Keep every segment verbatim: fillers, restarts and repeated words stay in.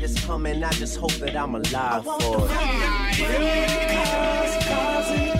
that is coming, I just hope that I'm alive I for it. Cars, cars and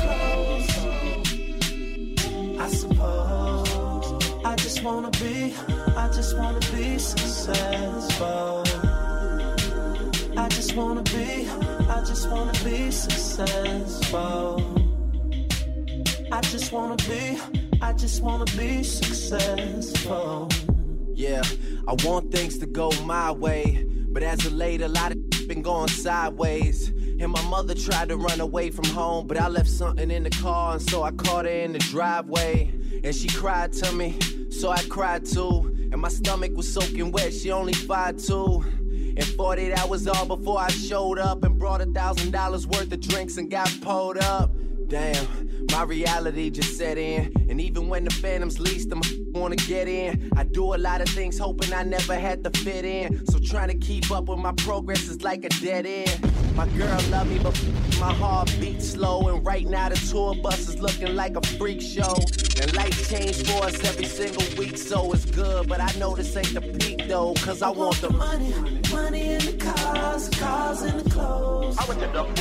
clothes, I suppose. I just wanna be, I just wanna be successful. I just wanna be, I just wanna be successful. I just wanna be, I just wanna be successful. Yeah, I want things to go my way, but as of late, a lot of been going sideways. And my mother tried to run away from home, but I left something in the car, and so I caught her in the driveway. And she cried to me, so I cried too. And my stomach was soaking wet, she only five two. And forty-eight hours all before I showed up and brought a thousand dollars worth of drinks and got pulled up. Damn, my reality just set in. And even when the phantoms least, I'm wanna get in. I do a lot of things hoping I never had to fit in. So trying to keep up with my progress is like a dead end. My girl love me, but my heart beats slow. And right now the tour bus is looking like a freak show. And life changed for us every single week, so it's good. But I know this ain't the peak though, cause I, I want, want the money. Money in the cars, cars in the clothes. I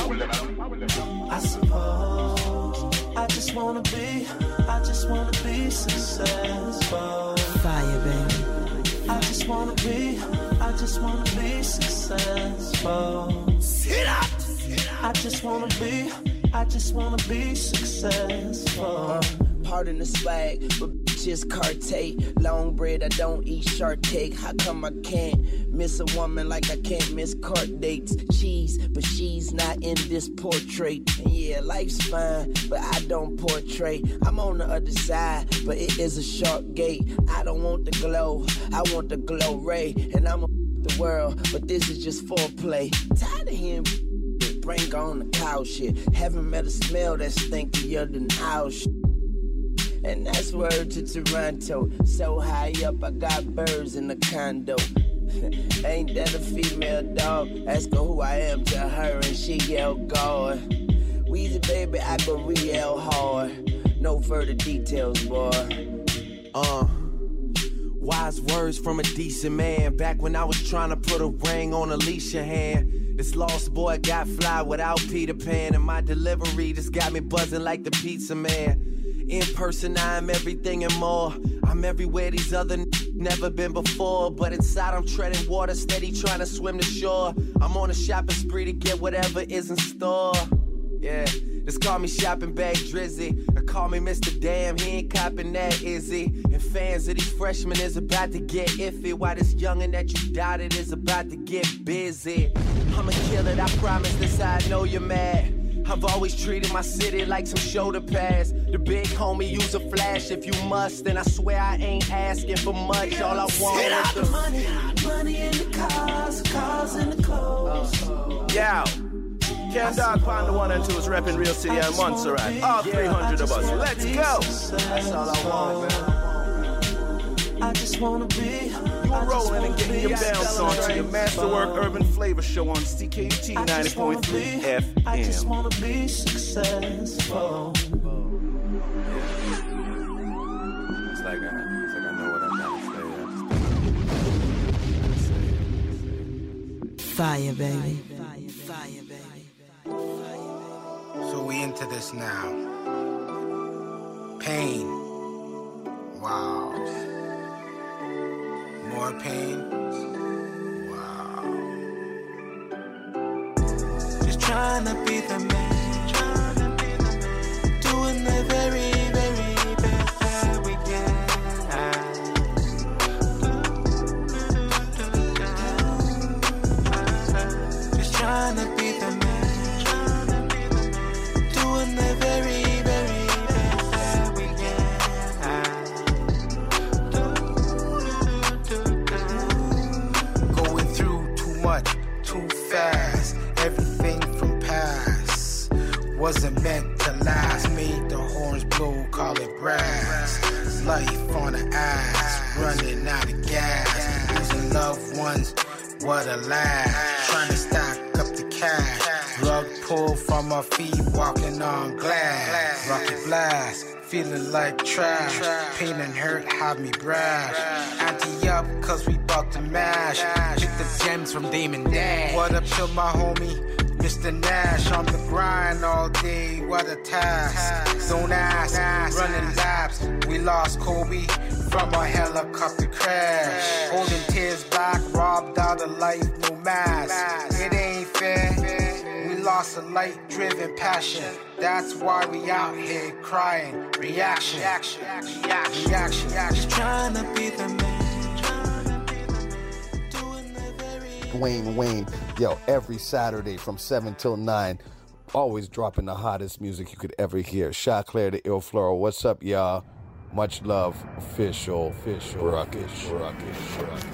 suppose. I just wanna be, I just wanna be successful. Fire, baby. I just wanna be, I just wanna be successful. Sit up! I just wanna be, I just wanna be successful. Uh, pardon the swag, but bitches Cartier. Long bread, I don't eat shark cake. How come I can't miss a woman like I can't miss court dates? Cheese, but she's not in this portrait. And yeah, life's fine, but I don't portray. I'm on the other side, but it is a short gate. I don't want the glow, I want the glow ray. And I'm a the world, but this is just foreplay. Tired of hearing bring on the cow shit. Haven't met a smell that's stinkier than house shit. And that's word to Toronto. So high up, I got birds in the condo. Ain't that a female dog? Ask her who I am to her and she yell God. Weezy baby, I go real hard. No further details, boy. Uh Wise words from a decent man. Back when I was trying to put a ring on Alicia hand. This lost boy got fly without Peter Pan. And my delivery just got me buzzing like the pizza man. In person, I'm everything and more. I'm everywhere these other n- never been before. But inside, I'm treading water, steady trying to swim to shore. I'm on a shopping spree to get whatever is in store. Yeah, just call me shopping bag Drizzy. Or call me Mister Damn, he ain't copping that, is he? And fans of these freshmen is about to get iffy. Why this youngin' that you doubted is about to get busy. I'ma kill it, I promise, this how I know you're mad. I've always treated my city like some shoulder pads. The big homie use a flash if you must. And I swear I ain't asking for much. All I want is the money, money in the cars, cars in the clothes. Yo, Ken Dog Pound the one and two is repping Real City and Montserrat. All three hundred of us. Let's go. That's all I want, man. I just wanna be. You are rolling and getting your bounce on to your Masterwork Urban Flavor Show on C K U T ninety point three F M. I just wanna be successful. It's like I, it's like I know what I gotta say. Fire, baby. Fire, fire, baby. So we into this now. Pain. Wow. More pain. Wow. Just trying to be the man. Doing the very, very best that we can. Just trying to be the man. Doing the very, very best that we can. Going through too much, too fast. Everything from past wasn't meant to last. Made the horns blow, call it brass. Life on the ass, running out of gas. Losing loved ones, what a laugh. Trying to stack up the cash. Rug pulled from our feet, walking on glass. Rocket blast, feeling like trash. Pain and hurt have me brash. Ante up, cause we bout to mash. Get the gems from Damon Dash. What up, chill, my homie? Mister Nash on the grind all day, what a task. Don't ask, running laps. We lost Kobe from a helicopter crash. Holding tears back, robbed out of life, no mask. It ain't fair. We lost a light-driven passion. That's why we out here crying. Reaction, reaction, reaction, reaction. Just trying to be the man. Dwayne Wayne, yo, every Saturday from seven till nine, always dropping the hottest music you could ever hear. Choclair the Ill Floral, what's up, y'all? Much love, official, official, ruckish, ruckish, ruckish.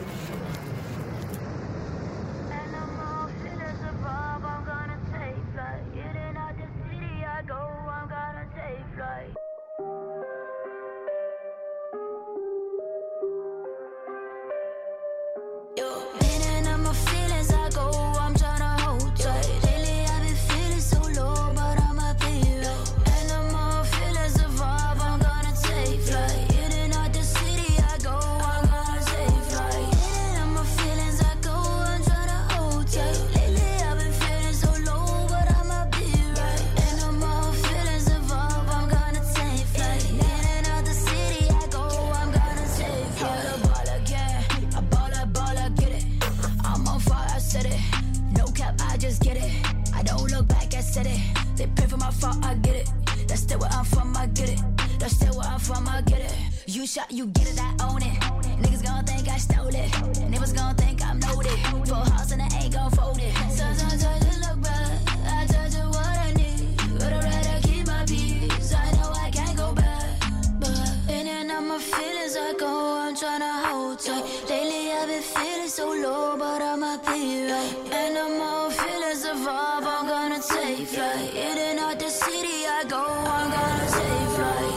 Shot, you get it, I own it. Niggas gon' think I stole it. Niggas gon' think I'm loaded. Full house and I ain't gon' fold it. Sometimes I just look back. I tell you what I need. But I'd rather keep my peace. I know I can't go back. But in and out my feelings I go. I'm tryna hold tight. Lately I've been feeling so low, but I'ma be right. And the more feelings evolve, I'm gonna take flight. In and out the city I go. I'm gonna take flight.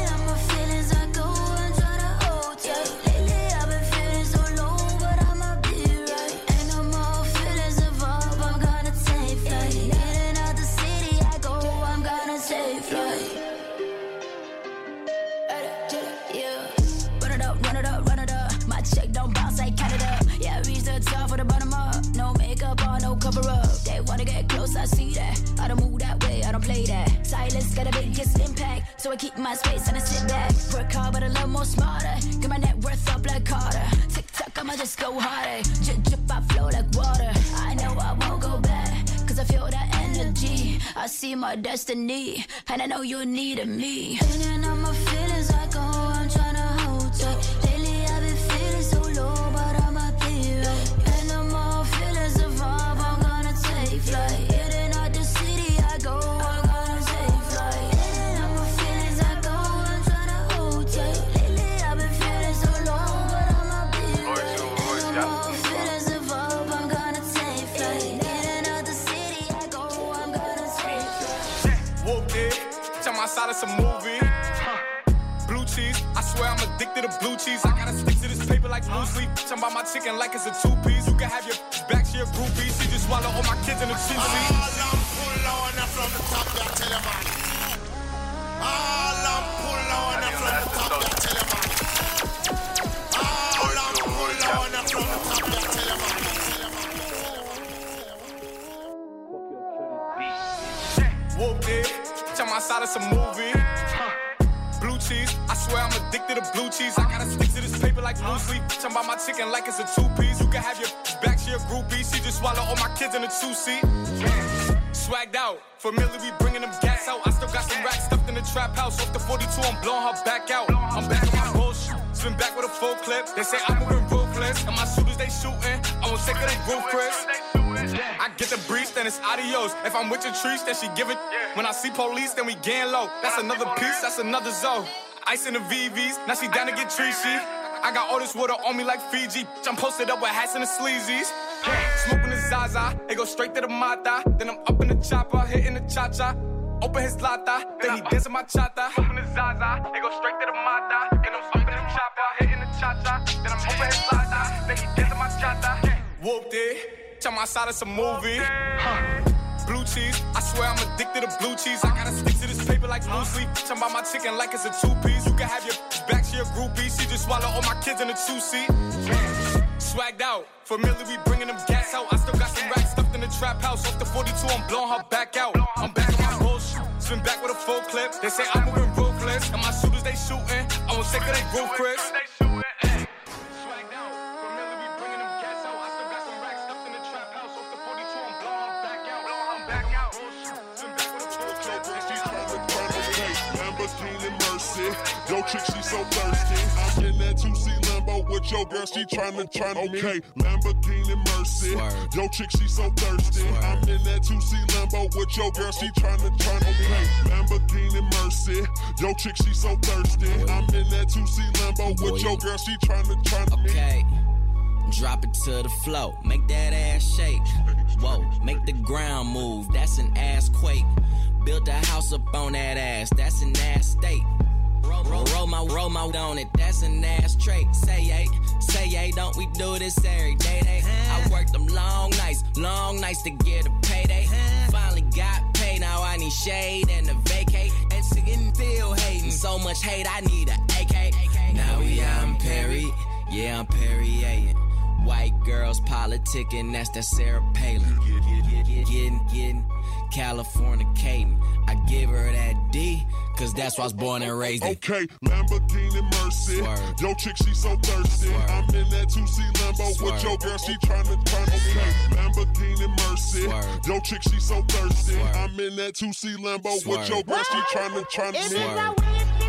I see that. I don't move that way, I don't play that. Silence got a biggest impact, so I keep my space and I sit back. Work hard, but a little more smarter. Get my net worth up like Carter. Tick tock, I'ma just go harder. Drip, drip, I flow like water. I know I won't go back, cause I feel that energy. I see my destiny, and I know you're needing me. In and out my feelings, I go, I'm tryna hold tight. Lately I've been feeling so low, but I'ma be right. And the more feelings evolve, I'm gonna take flight. Outside of some movie, blue cheese. I swear I'm addicted to blue cheese. I gotta stick to this paper like blue sleep. Talking about my chicken like it's a two piece. You can have your back to your groupie. She just swallow all my kids in the cheese. All I'm pull on from the top, I tell you man. All I'm pull on from the top, I tell you man. All I'm pull on from the top, I tell you man. Whoop it. I'm outside of some movie. Blue cheese. I swear I'm addicted to blue cheese. I gotta stick to this paper like blue sleep. Talking about my chicken like it's a two piece. You can have your back to your groupie. She just swallow all my kids in a two seat. Swagged out. Familiar, we bringing them gas out. I still got some racks stuffed in the trap house. Off the forty-two, I'm blowing her back out. I'm back on my bullshit. Spin back with a full clip. They say I'm moving ruthless. And my shooters, they shooting. I won't take it, they roof, Chris. I get the breeze, then it's adios. If I'm with your trees, then she give it. When I see police, then we gang low. That's another piece, that's another zone. Ice in the V Vs, now she down to get treachy. I got all this water on me like Fiji. I'm posted up with hats and the sleazies. Smoking the Zaza, it go straight to the Mata. Then I'm up in the chopper, hitting the cha-cha. Open his lata, then he dancing my chata. Smoking the Zaza, it go straight to the Mata. Then I'm up in the chopper, hitting the cha-cha. Then I'm open his lata, then he dancing my chata. Whooped it. I'm outside of some movie. Huh. blue cheese. I swear I'm addicted to blue cheese. I gotta stick to this paper like loose leaf. Talking about my chicken like it's a two-piece. You can have your back to your groupie. She just swallow all my kids in a two-seat. Swagged out. Familiar, we bringing them gas out. I still got some racks stuffed in the trap house. Off the forty-two, I'm blowing her back out. I'm back on my bullshit. Spin back with a full clip. They say I'm moving ruthless. And my shooters, they shooting. I won't take it, they roof, Chris. Yo, chick, she so thirsty. I'm in that two C Lambo with your girl, she tryna, tryna me. Okay, Lamborghini Mercy. Swerve. Yo, chick, she so thirsty. Swerve. I'm in that two C Lambo with your girl, she tryna, tryna me. Okay, Lamborghini Mercy. Yo, chick, she so thirsty. Boy. I'm in that two C Lambo Boy. with your girl, she tryna, tryna me. Okay, drop it to the flow, make that ass shake. Whoa, make the ground move, that's an ass quake. Build a house up on that ass, that's an ass state. Roll, roll, roll my, roll my on it, that's an ass trait. Say yay, say yay, don't we do this every day? They, I worked them long nights, long nights to get a payday. Finally got paid, now I need shade and a vacate. And sitting still hating, so much hate, I need a A K. Now we out in Perry, yeah, I'm Perrier. White girls politicking, that's that Sarah Palin. Getting, getting, Californicating. I give her that D, cause that's why I was born and raised in. Okay, Lamborghini Mercy. Swerve. Yo, chick, she so thirsty. Swerve. I'm in that two C Lambo Swerve. with your girl, she tryna, tryna okay. Lamborghini Mercy. Swerve. Yo, chick, she so thirsty. Swerve. I'm in that two C Lambo Swerve. with your girl, she tryna, tryna me.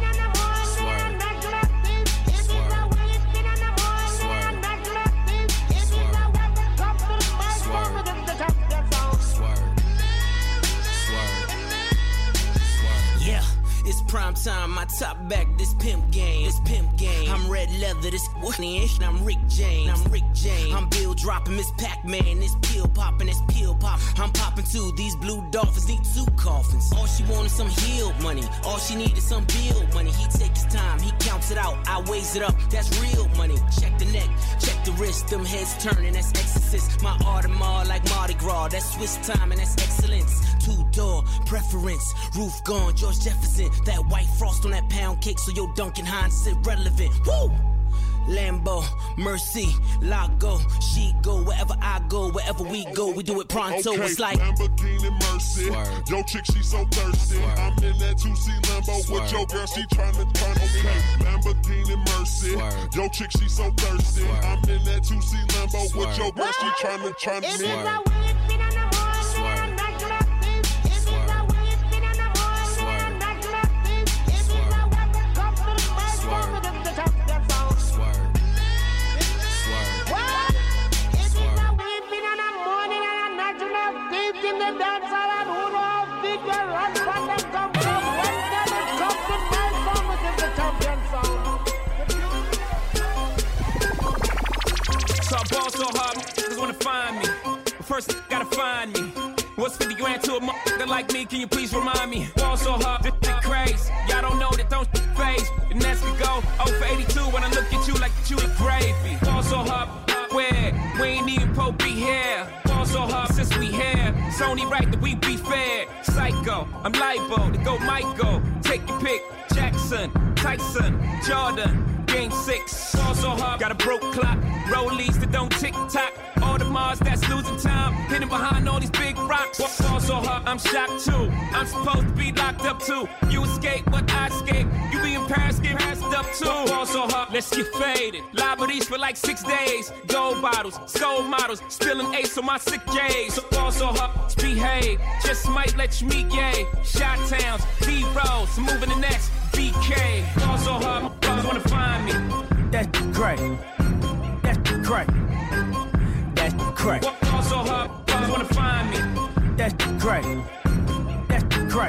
It's prime time, my top back, this pimp game, this pimp game. I'm red leather, this whoosh, I'm Rick James, I'm Rick James. I'm Bill dropping, Miss Pac-Man, this pill popping, this pill pop. I'm popping too, these blue dolphins need two coffins. All she wanted some healed money, all she needed some bill money. He takes his time, he counts it out, I weighs it up, that's real money. Check the neck, check the wrist, them heads turning, that's exorcist. My Audemars like Mardi Gras, that's Swiss time and that's excellence. Two-door preference, roof gone, George Jefferson. That white frost on that pound cake, so your Duncan Hines irrelevant. Woo! Lambo, Mercy, Lago, she go wherever I go, wherever we go, we do it pronto. Okay, it's like Lamborghini Mercy. Swerve. Yo, chick, she so thirsty. Swerve. I'm in that two C Lambo Swerve. with your girl, she tryna, tryna me. Okay, Lamborghini Mercy. Swerve. Yo, chick, she so thirsty. Swerve. I'm in that two C Lambo Swerve. with your girl, she tryna, tryna me. So hard, niggas wanna find me. But first, gotta find me. What's fifty grand to a motherfucker like me? Can you please remind me? Ball so hard, this shit crazy. Y'all don't know that don't phase. And that's to go oh for eighty-two when I look at you like you a gravy. Ball so hard, where? We ain't even po be here. Ball so hard since we here. It's only right that we be fair. Psycho, I'm libo to go Michael. Take your pick. Jackson, Tyson, Jordan. Game six, ball so hard, got a broke clock. Rollies that don't tick tock. All the Mars that's losing time. Hidden behind all these big rocks. Ball so hard, I'm shocked too. I'm supposed to be locked up too. You escape, but I escape. You be in Paris, get passed up too. Ball so hard, let's get faded. Liberties for like six days. Gold bottles, soul models. Spilling ace on my sick days. So ball so hard, behave. Just might let you meet gay. Shot towns, B-rolls, moving the next. B K, ball so hard, brothers wanna find me. That's great. That's great. That's great. Ball so hard, brothers wanna find me. That's great. That's great.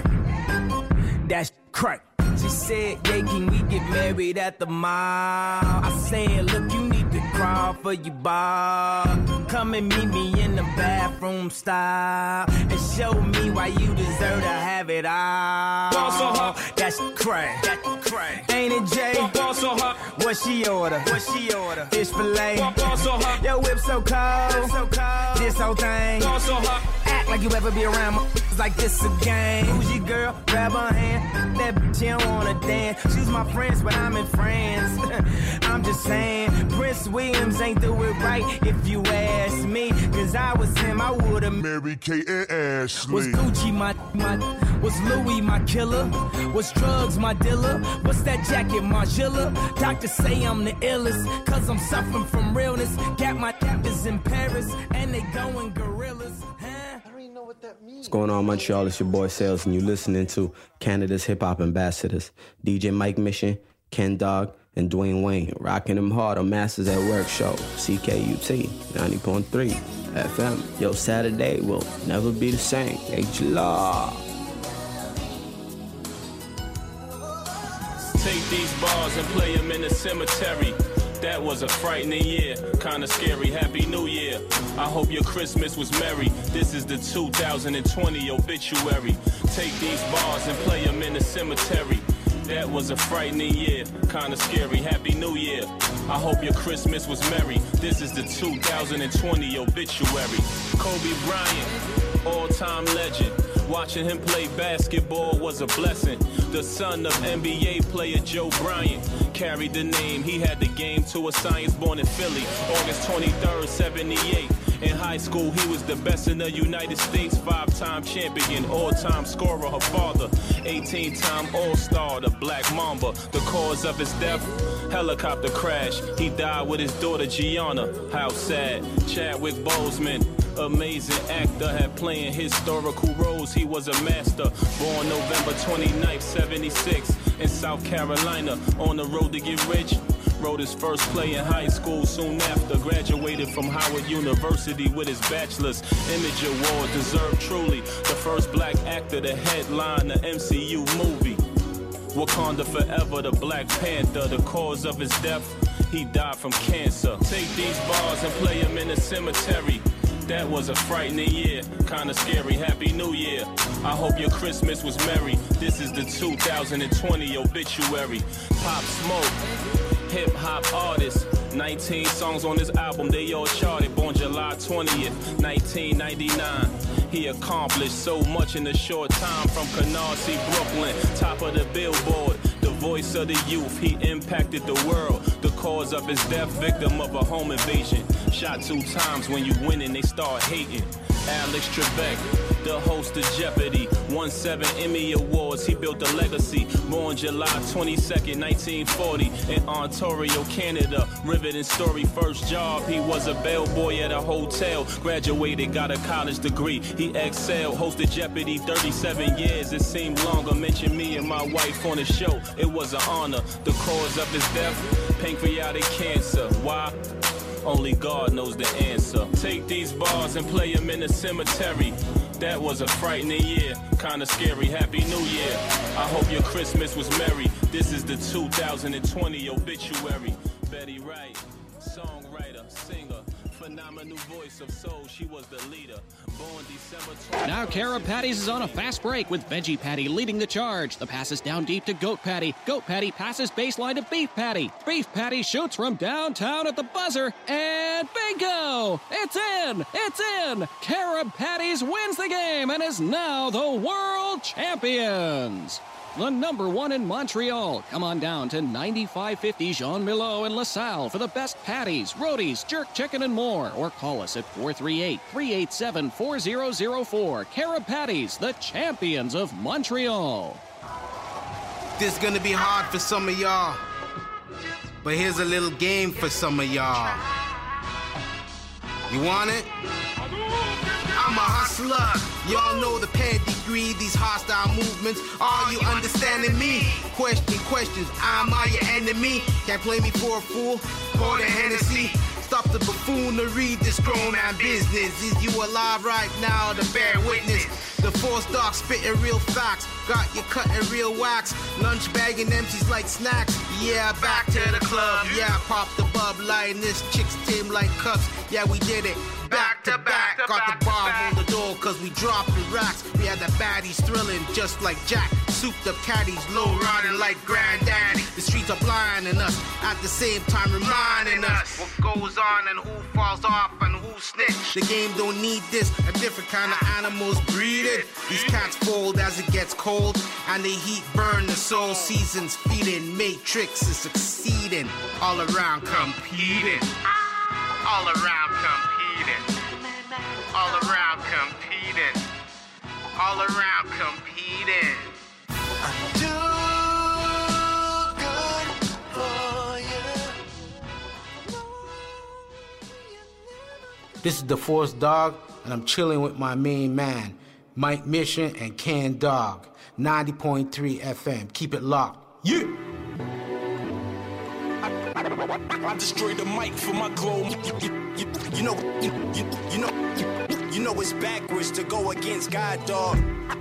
That's great. She said, yeah, can we get married at the mall? I said, look, you need to crawl for your bar. Come and meet me in the bathroom style and show me why you deserve to have it all. Ball so hard. That's crack. That's crack. Ain't it, Jay? Ball so hard. What she order? What she order? Fish fillet. Ball so hard. Your whip so cold. So cold. This whole thing. Ball so hot. act like you ever be around my like this again. Who's your girl? Grab her hand. That bitch, she don't wanna dance. She's my friends, but I'm in France. I'm just saying, Prince Williams ain't do it right if you ask me. Cause I was him, I would've Mary Kate and Ashley. Was Gucci my, my, was Louis my killer? Was drugs my dealer? What's that jacket, Margiela? Doctors say I'm the illest, cause I'm suffering from realness. Got my captors in Paris, and they going gorillas. Huh? What's going on, Montreal? It's your boy Sales, and you're listening to Canada's Hip Hop Ambassadors, D J Mike Mission, Ken Dog, and Dwayne Wayne, rocking them hard on Masters at Work show, C K U T, ninety point three F M. Yo, Saturday will never be the same. H-Law. Take these bars and play them in the cemetery. That was a frightening year, kinda scary. Happy New Year. I hope your Christmas was merry. This is the two thousand twenty obituary. Take these bars and play them in the cemetery. That was a frightening year, kinda scary. Happy New Year. I hope your Christmas was merry. This is the two thousand twenty obituary. Kobe Bryant, all-time legend. Watching him play basketball was a blessing. The son of N B A player Joe Bryant carried the name. He had the game to a science, born in Philly, August twenty-third, seventy-eight. In high school, he was the best in the United States, five-time champion, all-time scorer. Her father, eighteen-time All-Star, the Black Mamba. The cause of his death, helicopter crash. He died with his daughter Gianna. How sad. Chadwick Boseman, amazing actor, had playing historical roles. He was a master. Born November twenty-ninth, seventy-six, in South Carolina. On the road to get rich. Wrote his first play in high school soon after. Graduated from Howard University with his bachelor's. Image Award deserved truly. The first black actor to headline the M C U movie. Wakanda Forever, the Black Panther. The cause of his death, he died from cancer. Take these bars and play them in the cemetery. That was a frightening year, kinda scary. Happy New Year. I hope your Christmas was merry. This is the two thousand twenty obituary. Pop Smoke, hip-hop artist. nineteen songs on this album, they all charted. Born July twentieth, nineteen ninety-nine. He accomplished so much in a short time. From Canarsie, Brooklyn, top of the Billboard. The voice of the youth, he impacted the world. The cause of his death, victim of a home invasion. Shot two times, when you winning, they start hating. Alex Trebek, the host of Jeopardy. Won seven Emmy Awards, he built a legacy. Born July twenty-second, nineteen forty, in Ontario, Canada. Riveting story, first job, he was a bellboy at a hotel. Graduated, got a college degree, he excelled. Hosted Jeopardy thirty-seven years, it seemed longer. Mentioned me and my wife on the show, it was an honor. The cause of his death, pancreatic cancer. Why? Only God knows the answer. Take these bars and play them in the cemetery. That was a frightening year, kinda scary. Happy New Year. I hope your Christmas was merry. This is the two thousand twenty obituary. Betty Wright, songwriter, singer, phenomenal voice of soul. She was the leader. Born December twentieth. Now Cara Patties is on a fast break with Veggie Patty leading the charge. The pass is down deep to Goat Patty. Goat Patty passes baseline to Beef Patty. Beef Patty shoots from downtown at the buzzer, and bingo! It's in! It's in! Cara Patties wins the game and is now the world champions! The number one in Montreal. Come on down to ninety-five fifty Jean Milo in LaSalle for the best patties, roadies, jerk chicken, and more. Or call us at four three eight, three eight seven, four zero zero four. Cara Patties, the champions of Montreal. This is gonna be hard for some of y'all, but here's a little game for some of y'all. You want it? I'm a hustler. Y'all know the pedigree, these hostile movements. Are you understanding me? Question questions, am I your enemy? Can't play me for a fool, pour the Hennessy. Stop the buffoonery, this grown man business. Is you alive right now to bear witness? The force dog spitting real facts, got you cutting real wax. Lunch bagging empties like snacks. Yeah, back to the club. Yeah, pop the bub line. This chick's team like cups. Yeah, we did it. Back to back. Got the bomb on the door. cause we dropping rocks. We had the baddies thrilling just like Jack. Souped up caddies, low riding like granddaddy. The streets are blinding us, at the same time reminding us what goes on and who falls off and who snitch. The game don't need this, a different kind of animals breeding. These cats fold as it gets cold, and the heat burn the soul. Seasons feeding, Matrix is succeeding. All around competing. All around competing. All around competing. All around competing. I do good for you. This is the Force Dog, and I'm chilling with my main man, Mike Mission and Can Dog. ninety point three F M. Keep it locked. Yeah! I destroyed the mic for my glow. You, you, you know, you, you, you know, you, you know it's backwards to go against God, dog.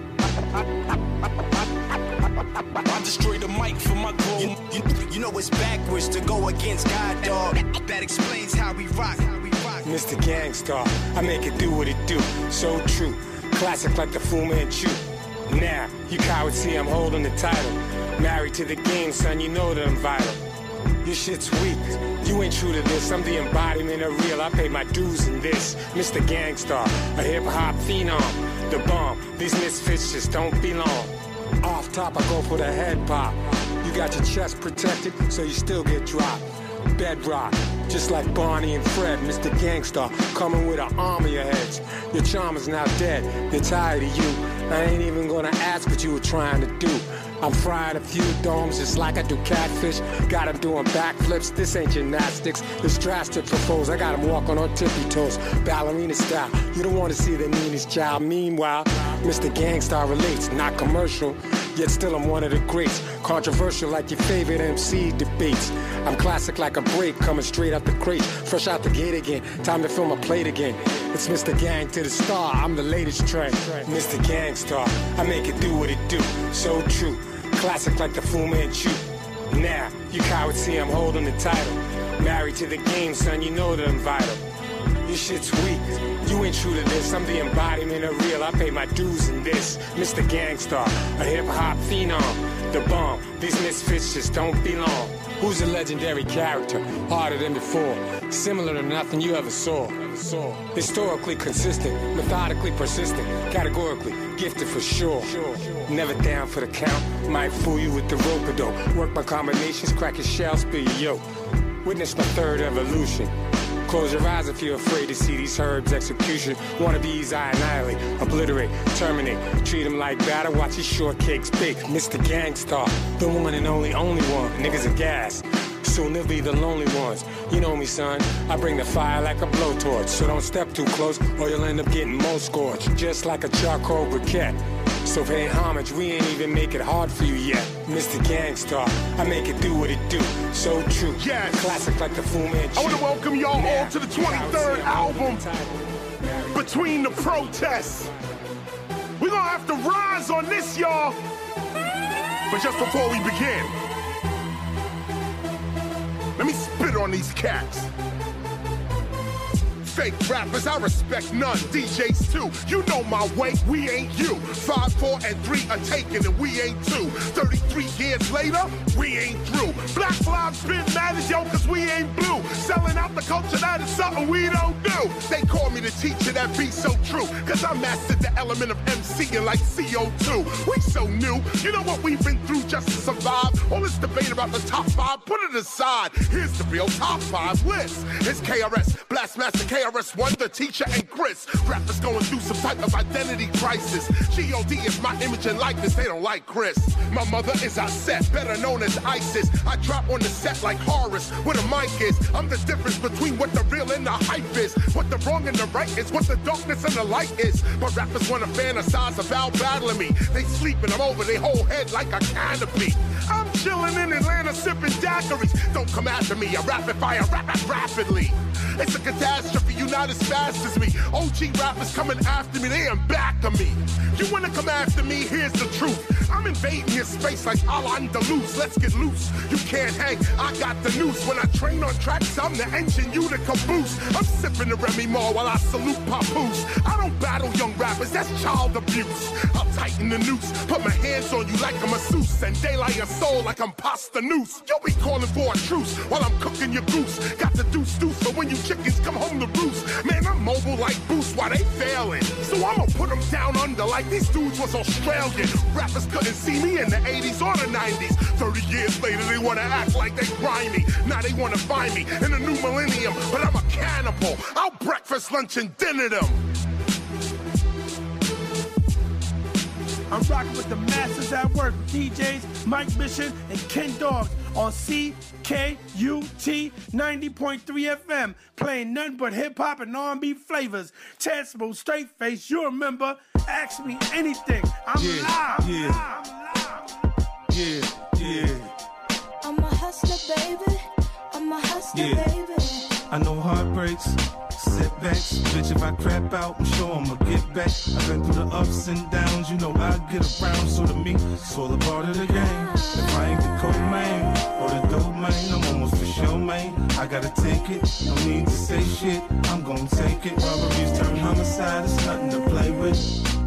I destroyed the mic for my glow. You, you, you know it's backwards to go against God, dog. That explains how we rock. How we rock. Mister Gangstar, I make it do what it do. So true, classic like the Fu Manchu. Now, you cowards see I'm holding the title. Married to the game, son, you know that I'm vital. Your shit's weak, you ain't true to this. I'm the embodiment of real, I pay my dues in this. Mister Gangstar, a hip-hop phenom. The bomb, these misfits just don't belong. Off top, I go for the head pop. You got your chest protected, so you still get dropped. Bedrock, just like Barney and Fred. Mister Gangstar, coming with an army of heads. Your charm is now dead, they're tired of you. I ain't even gonna ask what you were trying to do. I'm frying a few domes just like I do catfish. Got him doing backflips, this ain't gymnastics. This drastic propose, I got him walking on tippy toes. Ballerina style, you don't want to see the meanest child. Meanwhile, Mister Gangstar relates, not commercial. Yet still I'm one of the greats. Controversial like your favorite M C debates. I'm classic like a break, coming straight out the crate. Fresh out the gate again, time to fill my plate again. It's Mister Gang to the star, I'm the latest trend. Mister Gangstar, I make it do what it do. So true, classic like the Fu Manchu. Now, you cowards see I'm holding the title. Married to the game, son, you know that I'm vital. Your shit's weak, you ain't true to this. I'm the embodiment of real, I pay my dues in this. Mister Gangstar, a hip-hop phenom. The bomb, these misfits just don't belong. Who's a legendary character, harder than before? Similar to nothing you ever saw. Historically consistent, methodically persistent, categorically gifted for sure. Never down for the count, might fool you with the rope-a-dope. Work my combinations, crack your shell, spill your yoke. Witness my third evolution. Close your eyes if you're afraid to see these herbs execution. Wannabes I annihilate, obliterate, terminate. Treat them like batter, watch your shortcakes bake. Mister Gangstar, the one and only, only one. Niggas are gas, soon they'll be the lonely ones. You know me, son, I bring the fire like a blowtorch. So don't step too close or you'll end up getting more scorched. Just like a charcoal briquette. So pay homage, we ain't even make it hard for you yet. Mister Gangstar, I make it do what it do. So true, yes. Classic like the Fu Manchu. I want to welcome y'all all to the twenty-third album, Between the Protests. We're gonna have to rise on this, y'all. But just before we begin, let me spit on these cats. Fake rappers, I respect none. D Js too, you know my way, we ain't you. Five, four, and three are taken and we ain't two. Thirty-three years later, we ain't through. Black lives been mad as yo, cause we ain't blue. Selling out the culture, that is something we don't do. They call me the teacher, that be so true. Cause I mastered the element of MCing like C O two. We so new, you know what we've been through just to survive. All this debate about the top five, put it aside. Here's the real top five list. It's K R S, Blastmaster K R S, Wonder, Teacher, and Chris. Rappers going through some type of identity crisis. G O D is my image and likeness, they don't like Chris. My mother is Aset, better known as ISIS. I drop on the set like Horace, where the mic is. I'm the difference between what the real and the hype is. What the wrong and the right is, what the darkness and the light is. But rappers wanna fantasize about battling me. They sleeping, I'm over their whole head like a canopy. I'm chilling in Atlanta sipping daiquiris. Don't come after me, I rapid fire, rap rap rapidly. It's a catastrophe, you not as fast as me. O G rappers coming after me, they ain't back of me. You wanna come after me, here's the truth. I'm invading your space like Al-Andalus, let's get loose. You can't hang, I got the noose. When I train on tracks, I'm the engine, you the caboose. I'm sipping the Remy Mar while I salute Papoose. I don't battle young rappers, that's that's child abuse. I'll tighten the noose, put my hands on you like I'm a Zeus, and daylight your soul like I'm pasta noose. You'll be calling for a truce while I'm cooking your goose. Got the deuce deuce, so when you chickens come home to roost, man, I'm mobile like Boost while they failing. So I'ma put them down under like these dudes was Australian. Rappers couldn't see me in the eighties or the nineties. thirty years later, they wanna act like they grimy. Now they wanna find me in the new millennium, but I'm a cannibal. I'll breakfast, lunch, and dinner them. I'm rocking with the masters at work, D Js Mike Mission and Ken Dog on C K U T ninety point three F M, playing nothing but hip-hop and R and B flavors. Chad Smooth, Straight Face, you remember, ask me anything. I'm yeah, live. Yeah, yeah, yeah. I'm a hustler, baby. I'm a hustler, Yeah. baby. I know heartbreaks, setbacks. Bitch, if I crap out, I'm sure I'ma get back. I've been through the ups and downs, you know I get around. So to me, it's all a part of the game. If I ain't the cold man or the dope man, I'm almost for sure, man. I gotta take it, no need to say shit. I'm gonna take it. Robberies turn homicide, it's nothing to play with.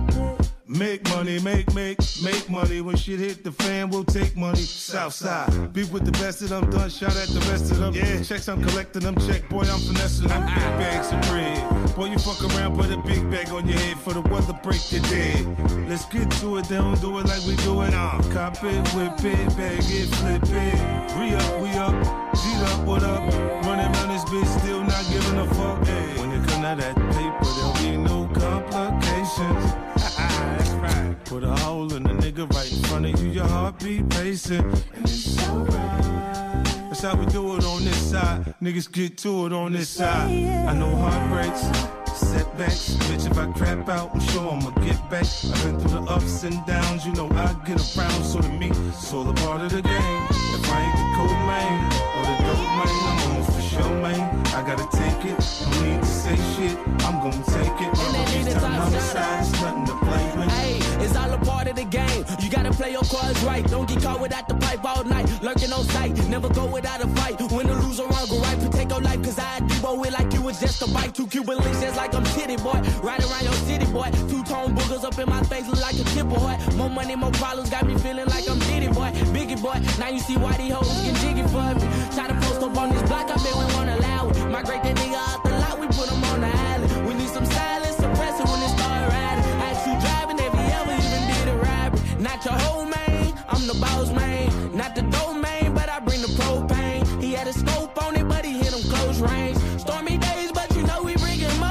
Make money, make, make, make money. When shit hit the fan, we'll take money. Southside, be with the best of them, done shot at the rest of them. Yeah, checks, I'm collecting them, check, boy, I'm finessing them. Big bags of bread. Boy, you fuck around, put a big bag on your head for the weather, break your dead. Let's get to it, they don't do it like we do it. Uh, cop it, whip it, bag it, flip it. Re up, we up, G'd up, what up? Running around this bitch, still not giving a fuck. Hey, when it come to that paper, there'll be no complications. That's right. Put a hole in the nigga right in front of you, your heart be racing. And it's alright. That's how we do it on this side. Niggas get to it on this side. I know heartbreaks, setbacks. Bitch, if I crap out, I'm sure I'ma get back. I've been through the ups and downs, you know I get around. So to me, it's all a part of the game. If I ain't the cold man or the dope man, I'm almost for sure, man. I gotta take it, no need to say shit. I'm gonna take it. Robberies turn homicide, it's nothing to play with. Hey, it's all a part of the game. You gotta play your cards right. Don't get caught without the pipe all night. Lurking on sight, never go without a fight. Win or lose or wrong, go right. Protect your life, cause I debo it like you was just a bite. Two Cuban links just like I'm titty boy. Right around your city boy. Two tone boogers up in my face look like a kipper boy. More money, more problems, got me feeling like I'm Diddy boy. Biggie boy, now you see why these hoes get jiggy for me. Try to post up on this block, I bet we won't allow it. Migrate that nigga out the lot, we put him on the island. We need some silence, suppress it when it start riding. I had you driving, if you ever even did a robbery. Not your whole man, I'm the boss man. Not the dope man, but I bring the propane. He had a scope on it, but he hit him close range. Stormy days, but you know we bringing more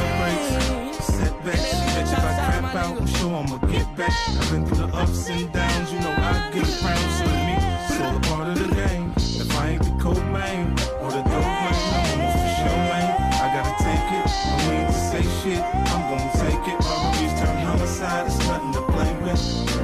rain. Setbacks, bitch, if I crap out, I'm sure I'ma get back. I've been through the ups and downs, you know I get around. So to me, it's all a part of the game. If I ain't the cold man or the dope man, I'm almost for sure, man. I gotta take it, no need to say shit. I'm gonna take it. Robberies turn homicide, it's nothing to play with.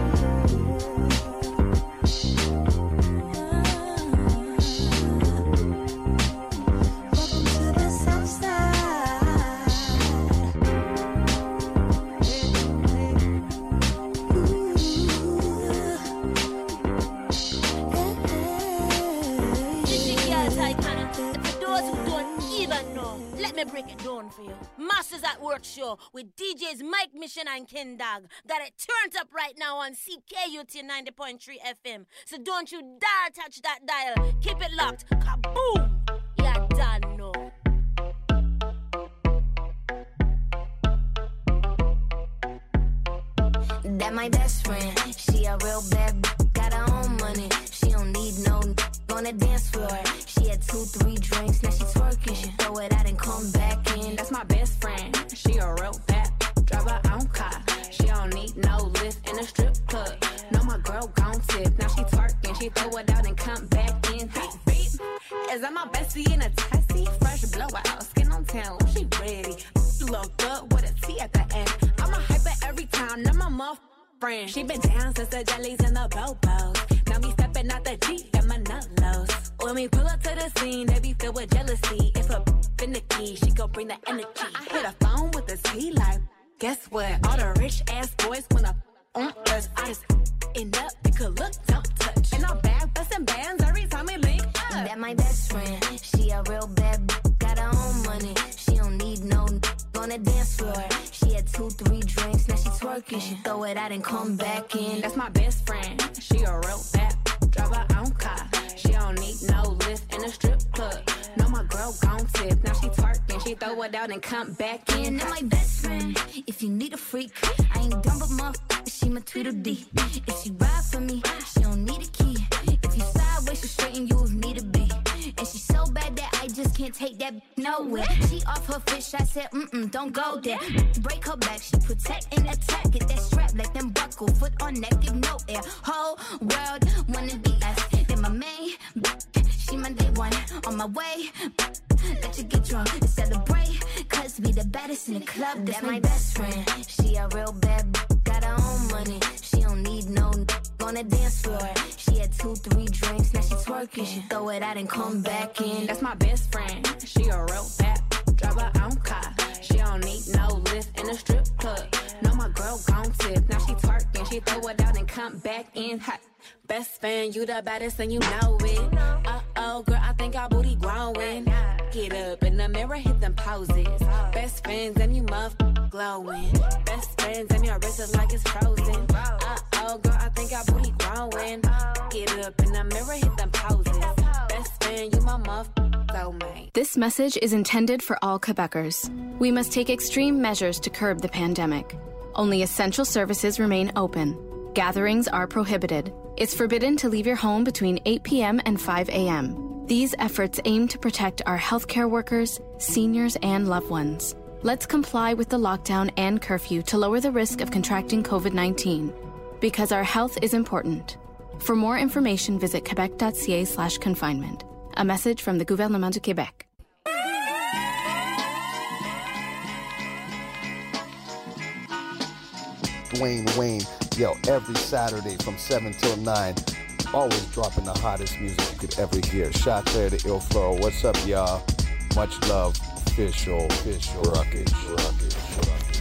Let me break it down for you. Masters at Work show with D Js Mike Mission and Ken Dog. Got it turned up right now on C K U T ninety point three F M. So don't you dare touch that dial. Keep it locked. Kaboom! Yeah, done no. That my best friend. She a real bad b- got her own money. She don't need no n- on the dance floor. She had two, three drinks, now she twerking. She throw it out and come back in. That's my best friend. She a real bad b- drive her own car. She don't need no lift in a strip club. No, my girl gon' tip. Now she twerking. She throw it out and come back in. Beep, beep. Is that my bestie in a testy? Fresh blowout, skin on town. She ready. Look good with a T at the end. I'm a hyper every time. Now my muff friend. She been down since the jellies and the bobos. Now me stepping out the Jeep and my nut lows. When we pull up to the scene, they be filled with jealousy. If a finicky, she gon' bring the energy. I hit a phone with a T like, guess what? All the rich ass boys wanna on us. I just end up, they could look, don't touch. And I'm back busting bands every time we link up. That my best friend. She a real bad b- got her own money. She don't need no n- on the dance floor. She had two, three drinks, now she twerking. She throw it out and come back in. That's my best friend. She a real bad. Drive her own car. She don't need no lift in a strip club. No, my girl gon' tip. Now she twerking. She throw it out and come back in. That's my best friend. If you need a freak, I ain't dumb but motherfucker. She my Tweedledee. If she ride for me, she don't need a key. If you sideways, she straighten you if need to be. And she's so bad that I just can't take that nowhere. She off her fish, I said, mm-mm, don't go there. Break her back, she protect and attack. Get that strap like them buckle, foot on neck, give no air. Whole world wanna be us. Then my main, she my day one. On my way, let you get drunk and celebrate. Cause we the baddest in the club, that's my best friend. She a real bad, got her own money. She don't need no on the dance floor. She had two, three drinks, now she twerking. She throw it out and come back in. That's my best friend. She a real bad, drive her own car. She don't need no lift in a strip club. No, my girl gon' tip. Now she twerking. She throw it out and come back in hot. Best fan, you the baddest and you know it. Uh oh, girl, I think our booty growing. Get up in the mirror, hit them poses. Best friends and you muff glowing. Best friends and your wrist is like it's frozen. Uh oh, girl, I think our booty growing. Get up in the mirror, hit them poses. Best friend, you my muff soulmate. This message is intended for all Quebecers. We must take extreme measures to curb the pandemic. Only essential services remain open. Gatherings are prohibited. It's forbidden to leave your home between eight p.m. and five a.m. These efforts aim to protect our healthcare workers, seniors, and loved ones. Let's comply with the lockdown and curfew to lower the risk of contracting covid nineteen. Because our health is important. For more information, visit quebec.ca slash confinement. A message from the Gouvernement du Québec. Dwayne Wayne, yo, every Saturday from seven till nine, always dropping the hottest music you could ever hear. Shot Claire the Ill Flow, what's up, y'all? Much love, official, official, ruckish, ruckish, ruckish.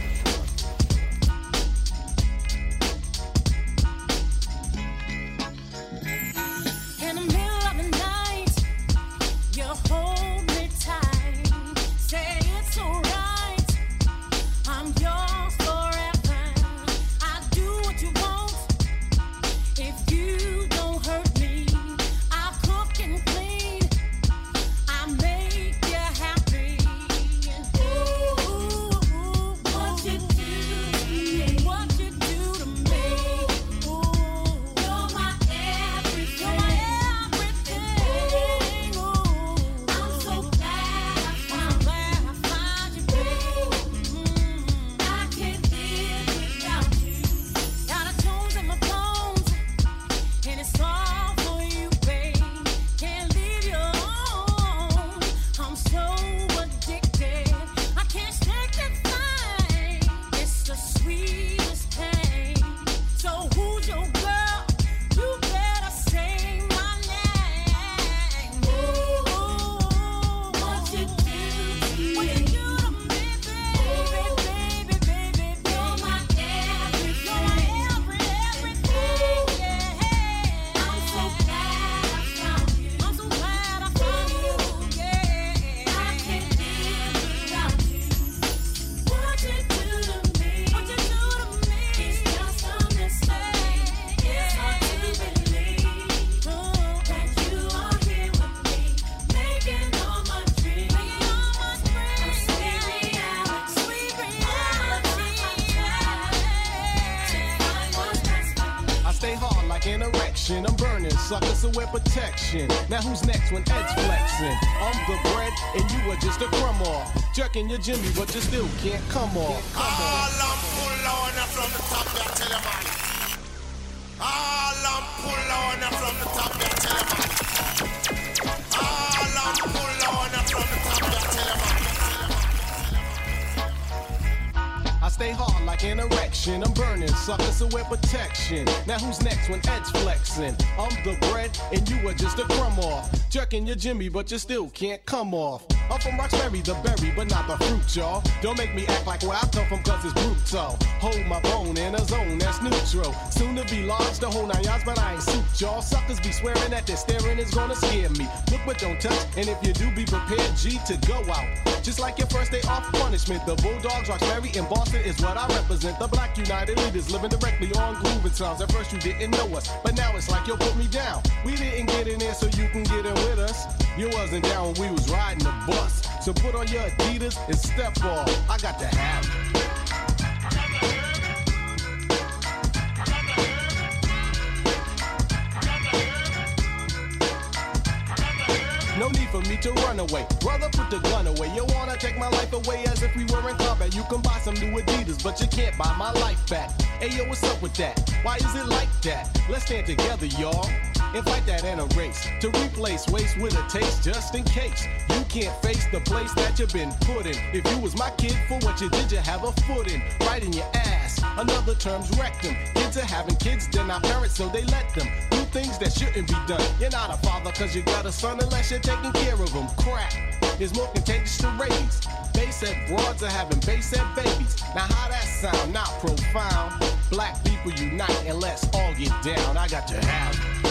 In the middle of the night, you hold me tight, say it's alright, I'm yours forever. I do what you want, if you don't hurt me, I cook and clean, I make you happy. Ooh, what you do, what you do to me. Ooh, you're my everything, everything. Ooh, I'm so glad I found, glad I found you, babe. Mm, I can't live without you. Got a tunes in my bones, and it's all for you, babe. Can't leave you alone. I'm so addicted. I can't shake that thing. It's the sweetest pain. So who's your girl? You better say my name. Ooh, what you do, what you do to me, baby, baby, baby, baby. You're my everything, you're my every, everything, yeah. I'm so glad I found you. I'm so glad I found you, yeah. I can't live without you. What you do to me, what you do to me, it's just a mistake. It's hard to believe that you are here with me, making all my dreams, making all my dreams a sweet reality, sweet reality. To find what's best for me. I stay hard like an erection. I'm burning, suckers, so wear protection. Now who's next when Ed's flexing? I'm the bread and you are just a crumb off. Jerking your Jimmy, but you still can't come off. All I'm pull on from the top, I tell you, man. All I'm pull on from the top, I tell you, man. All I'm pull on from the top, I tell you, man. I stay hard like an erection. I'm burning, suckers, so wear protection. Now who's next when Ed's flexing? I'm the bread and you are just a crumb off. Jerking your Jimmy, but you still can't come off. I'm from Roxbury, the berry, but not the fruit, y'all. Don't make me act like where I come from, cause it's brutal. Hold my bone in a zone that's neutral. Soon to be large, the whole nine yards, but I ain't suit, y'all. Suckers be swearing that their staring is gonna scare me. Look but don't touch, and if you do, be prepared, G, to go out. Just like your first day off punishment, the Bulldogs, Roxbury, and Boston is what I represent. The Black United Leaders living directly on grooving sounds. At first you didn't know us, but now it's like you'll put me down. We didn't get in there so you can get in with us. You wasn't down when we was riding the bus. So put on your Adidas and step off. I got to have it. No need for me to run away. Brother, put the gun away. You wanna take my life away as if we were in combat. You can buy some new Adidas, but you can't buy my life back. Hey, yo, what's up with that? Why is it like that? Let's stand together, y'all, and fight that in a race. To replace waste with a taste, just in case you can't face the place that you've been put in. If you was my kid, for what you did, you have a foot in. Right in your ass. Another term's rectum. Kids are having kids, they're not parents, so they let them do things that shouldn't be done. You're not a father cause you got a son unless you're taking care of them. Crack is more contagious to rabies. Base-head broads are having base-head babies. Now how that sound? Not profound. Black people unite and let's all get down. I got to have it.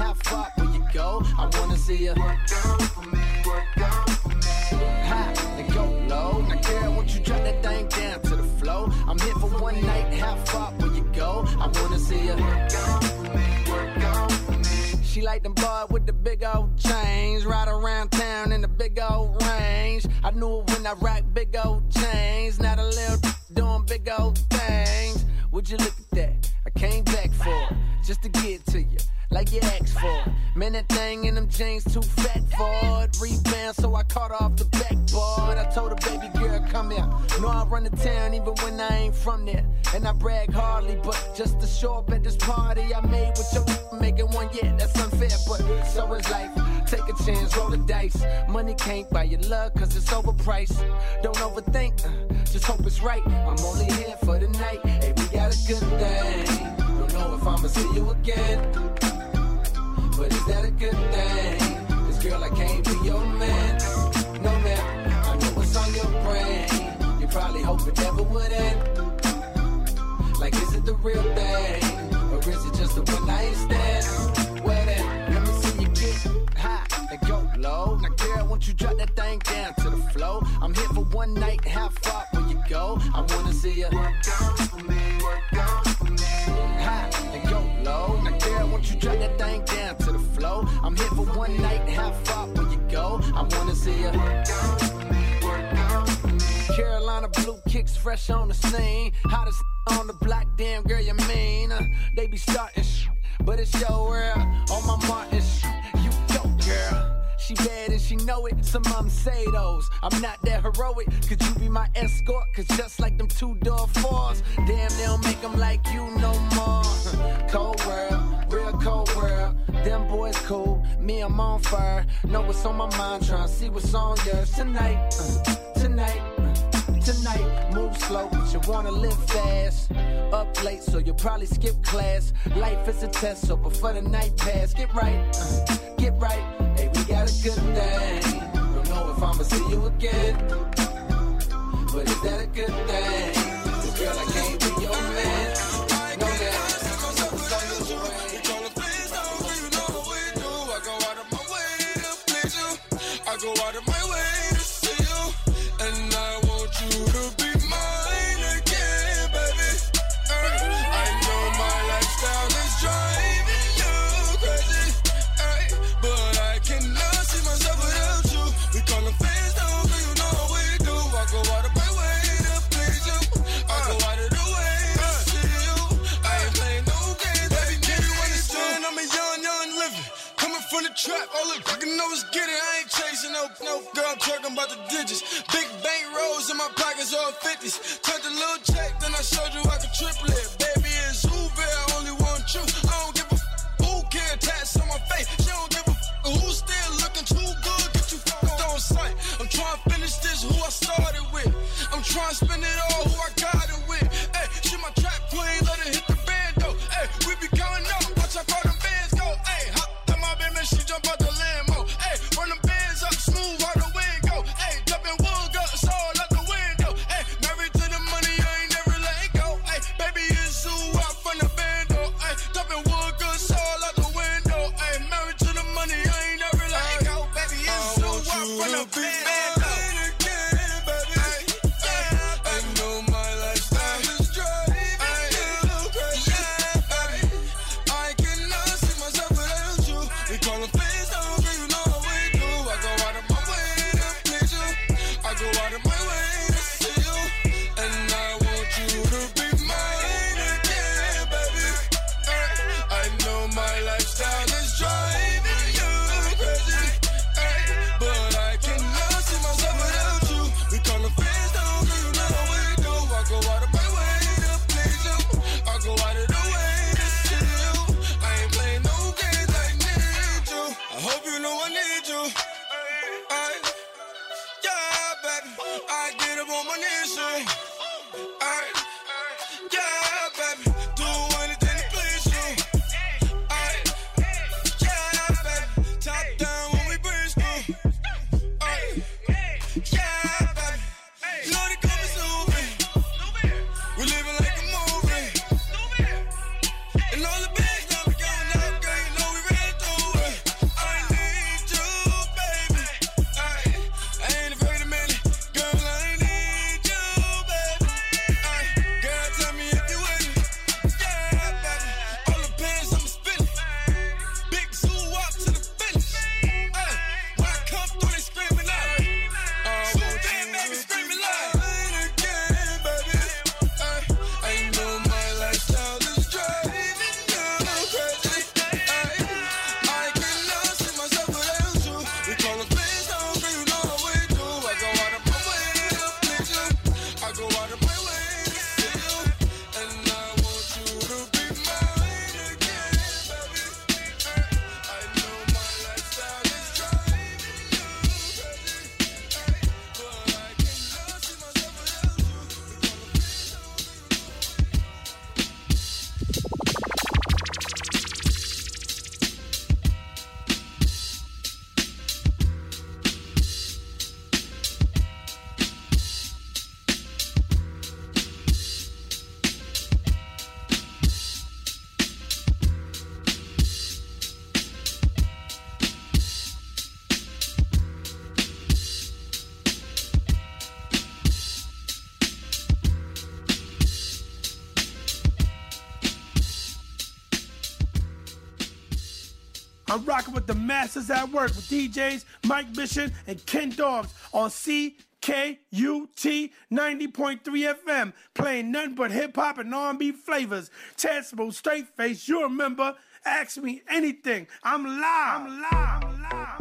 see ya. Work down for me, work down for me. Ha, go low. Now girl, won't you drop that thing down to the floor? I'm here for one night, how far will you go? I wanna see you work on for me, work on for me. She like them boy with the big old chains, ride around town in the big old range. I knew it when I rock big old chains, not a little doing big old things. Would you look at that? I came back for it, just to get to you, like you asked for it. Man, that thing in them jeans too fat for it. Rebound, so I caught her off the backboard. I told her, baby girl, come here. Know I run the town even when I ain't from there. And I brag hardly, but just to show up at this party I made with your making one, yeah, that's unfair, but so is life. Take a chance, roll the dice. Money can't buy your love, cause it's overpriced. Don't overthink, uh, just hope it's right. I'm only here for the night. Hey, we got a good thing. Don't know if I'ma see you again, but is that a good thing? Cause girl, I can't be your man. No man, I know what's on your brain. You probably hope it never would end. Like, is it the real thing? Or is it just a one night stand? Well then, let me see you get high and go low. Now girl, won't you drop that thing down to the floor? I'm here for one night, how far will you go? I wanna see you work on for me, work on for me. High and go low. Now girl, won't you drop that thing down to the floor? I'm here for one night, how far will you go? I wanna see you work on for me, work on for me. Carolina blue kicks fresh on the scene. Hottest on the block, damn girl, you mean? Uh, they be starting sh- but it's your world. On my Martin sh- you go, girl. She bad and she know it, some of them say those. I'm not that heroic, could you be my escort? Cause just like them two-door fours, damn, they don't make them like you no more. Cold world, real cold world. Them boys cool, me I'm on fire. Know what's on my mind, tryna see what's on yours. Tonight, uh, tonight, uh, tonight. Move slow, but you wanna live fast. Up late, so you'll probably skip class. Life is a test, so before the night pass, get right, uh, get right. Hey, we got a good thing. Don't know if I'ma see you again, but is that a good thing? Cause girl, I can't be your man. No man. I go out of my way to see you, and I want you to be mine again, baby. Ay, I know my lifestyle is driving you crazy, ay, but I cannot see myself without you. We call them fans down, so you know how we do. I go out of my way to please you. I go out of the way to see you. I ain't playing no games, baby. Can you understand? I'm a young, young living. Coming from the trap, all the fucking know is getting. I ain't chasing no, no girl, I'm talking about the digits. Big bank rolls in my pockets, all fifties. Touch a little check, then I showed you I could triple it. Baby, it's Uber, I only want you. I don't give a f- who can tats on my face. She don't give a f- who's still looking too good. Get you f***ed on sight. I'm trying to finish this, who I started with. I'm trying to spend it all, who I got it with. Hey, she my trap queen, let her hit the band though. Hey, we be counting up, watch how far them bands go. Hey, hop in my baby, she jump out the Lambo. Hey, run them bands up smooth, how the wind go. Hey, jumping wood, got us all out the window. Hey, married to the money, I ain't never let it go. Hey, baby, I'm rocking with the Masters at Work with D Js Mike Mission and Ken Dogs on C K U T ninety point three F M, playing nothing but hip-hop and R and B flavors. Ted Smooth, Straight Face, you remember, ask me anything. I'm live, I'm live, I'm live.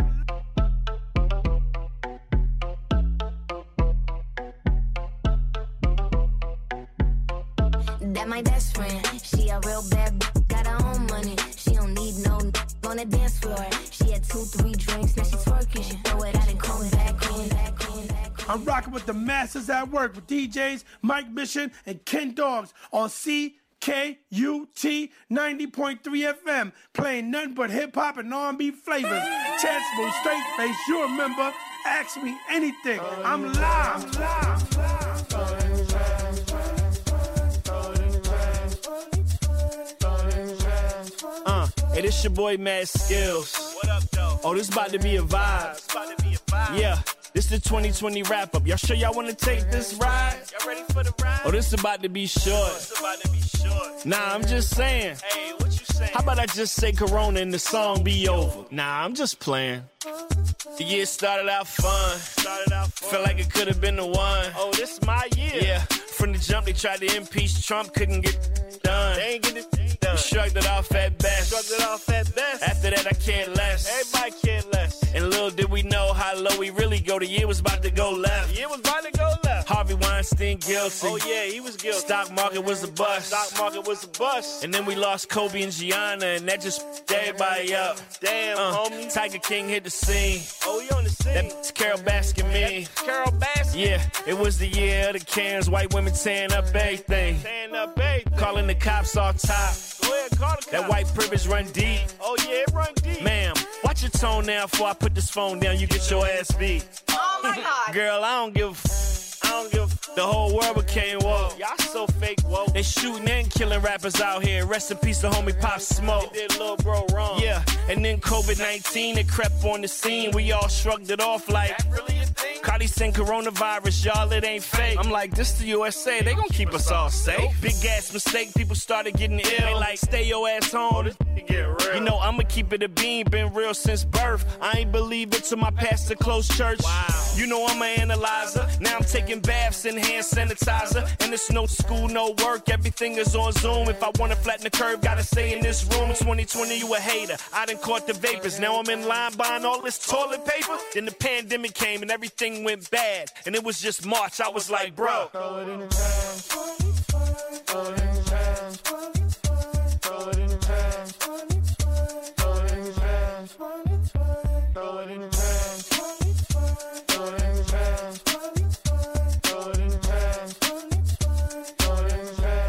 That my best friend, she a real bad b- got her own money. She don't need no n- on the dance floor. She had two, three drinks, now she's twerking. She throw it out and come back, come back, come back. I'm rocking with the Masters at Work with D Js Mike Mission and Ken Dogs on C K U T ninety point three F M, playing nothing but hip-hop and R and B flavors. Ted Smooth, Straight Face, you remember, ask me anything. I'm live, I'm live, live, live. Uh, hey, this your boy Mad Skills. What up, though? Oh, this about to be a vibe. About to be a vibe. Yeah, this the twenty twenty wrap up. Y'all sure y'all wanna take this ride? Y'all ready for the ride? Oh, this about to be short. This about to be short. Nah, I'm just saying. Hey, what you saying? How about I just say Corona and the song be over? Nah, I'm just playing. The year started out fun. Started out fun. Felt like it could have been the one. Oh, this my year. Yeah, from the jump they tried to impeach Trump, couldn't get done. They ain't get it done. We shrugged it off at best. Shrugged it off at best. After that I cared less. Everybody cared less. And little did we know how low we really go. The year was about to go left. The year was about to go left. Harvey Weinstein guilty. Oh yeah, he was guilty. Stock market was a bust. Stock market was a bust. And then we lost Kobe and Gianna, and that just f***ed everybody up. Damn, uh, homie. Tiger King hit the scene. Oh, he on the scene. That's Carol Baskin me. Carol Baskin. Yeah, it was the year of the Karens. White women tearing up everything. Tearing up everything. Calling the cops off top. Go ahead, call the cops. That white privilege run deep. Oh yeah, it run deep. Ma'am, watch your tone now before I put this phone down. You get your ass beat. Oh my God. Girl, I don't give a f- I don't give a f- The whole world became woke. Y'all so fake woke. They shooting and killing rappers out here. Rest in peace to homie Pop Smoke. They did little bro wrong. Yeah, and then COVID nineteen, it crept on the scene. We all shrugged it off like, that really a thing? Cardi sent coronavirus, y'all, it ain't fake. I'm like, this the U S A, they gon' keep us all safe. Big ass mistake, people started getting ill. They like, stay your ass home. Get real. You know, I'ma keep it a bean, been real since birth. I ain't believe it till my pastor closed church. Wow. You know I'm an analyzer. Now I'm taking baths in hand sanitizer. And it's no school, no work, everything is on Zoom. If I wanna flatten the curve, gotta stay in this room. twenty twenty, you a hater. I done caught the vapors. Now I'm in line buying all this toilet paper. Then the pandemic came and everything went bad. And it was just March, I was like, bro. Throw it in the trash. Throw it in the trash. Throw it in the trash. Throw it in the trash. Throw it in the trash. Throw it in the trash. Throw it in the trash. Throw it in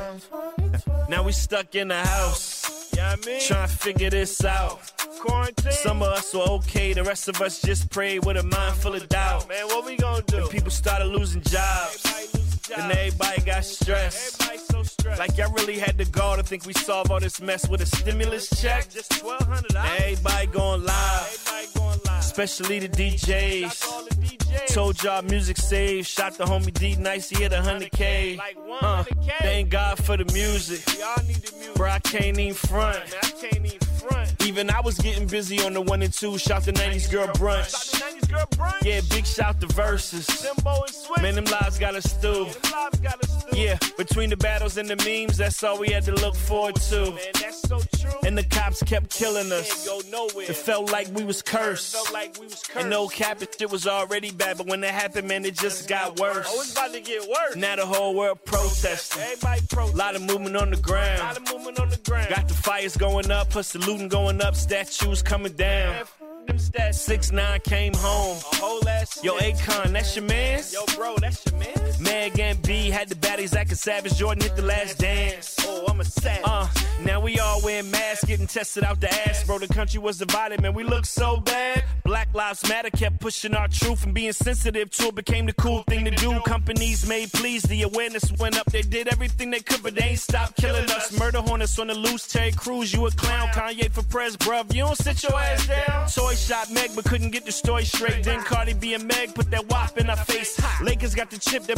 the trash. Now we stuck in the house. Yeah, I mean, trying to figure this out. Quarantine. Some of us were okay, the rest of us just prayed with a mind full of doubt. Man, what we gonna do? And people started losing jobs. And everybody got stressed. Everybody so stressed. Like y'all really had the gall to think we solve all this mess with a stimulus check. Just twelve hundred dollars. Everybody going live. Everybody going live. Especially the D Js. The D Js. Told y'all music saved. Shot the homie D Nice, he hit one hundred K. Like uh, thank God for the music. Y'all need the music. Bro, I can't even front. Man, I can't even front. Even I was getting busy on the one and two. Shout the nineties girl brunch. Shout the nineties girl brunch. Yeah, big shout the verses. Simbo and Swift. Man, them lives got us through. Yeah, between the battles and the memes, that's all we had to look forward to. Man, that's so true. And the cops kept killing us. Go nowhere. It felt like we was cursed. It felt like we was cursed. And no cap, it shit was already bad, but when it happened, man, it just got worse. Oh, it's about to get worse. Now the whole world protesting. Everybody protesting. Lot of movement on the ground. Lot of movement on the ground. Got the fires going up, plus the looting going up, statues coming down. Man, six nine came home. A whole ass Yo, Akon, that's your mans? Yo, bro, that's your mans? Meg and B had the baddies acting savage. Jordan hit the last dance. Oh, I'm a savage. Uh, now we all wearing masks, getting tested out the ass. Bro, the country was divided, man, we look so bad. Black Lives Matter kept pushing our truth and being sensitive to it became the cool thing to do. Companies made pleas, the awareness went up. They did everything they could, but they ain't stopped killing us. Murder hornets on the loose, Terry Crews, you a clown. Kanye for press, bruv, you don't sit your ass down. Toy shot Meg, but couldn't get the story straight. Then Cardi B and Meg put that wop in our face. Lakers got the chip, that boy